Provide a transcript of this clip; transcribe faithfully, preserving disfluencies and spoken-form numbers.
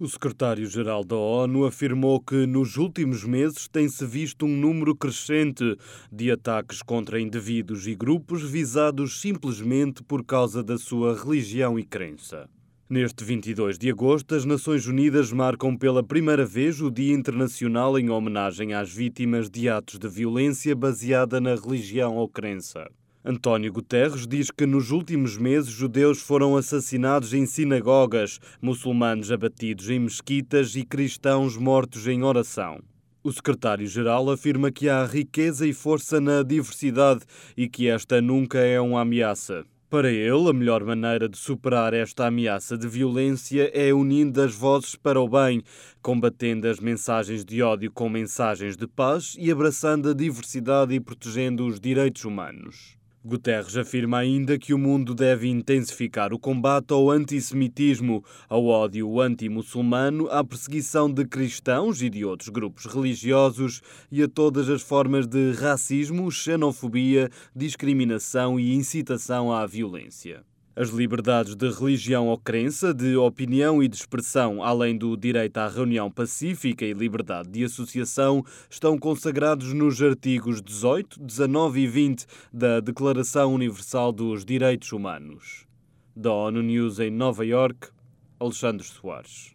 O secretário-geral da ONU afirmou que nos últimos meses tem-se visto um número crescente de ataques contra indivíduos e grupos visados simplesmente por causa da sua religião e crença. Neste vinte e dois de agosto, as Nações Unidas marcam pela primeira vez o Dia Internacional em homenagem às vítimas de atos de violência baseada na religião ou crença. António Guterres diz que nos últimos meses judeus foram assassinados em sinagogas, muçulmanos abatidos em mesquitas e cristãos mortos em oração. O secretário-geral afirma que há riqueza e força na diversidade e que esta nunca é uma ameaça. Para ele, a melhor maneira de superar esta ameaça de violência é unindo as vozes para o bem, combatendo as mensagens de ódio com mensagens de paz e abraçando a diversidade e protegendo os direitos humanos. Guterres afirma ainda que o mundo deve intensificar o combate ao antissemitismo, ao ódio anti-muçulmano, à perseguição de cristãos e de outros grupos religiosos e a todas as formas de racismo, xenofobia, discriminação e incitação à violência. As liberdades de religião ou crença, de opinião e de expressão, além do direito à reunião pacífica e liberdade de associação, estão consagrados nos artigos dezoito, dezanove e vinte da Declaração Universal dos Direitos Humanos. Da ONU News em Nova Iorque, Alexandre Soares.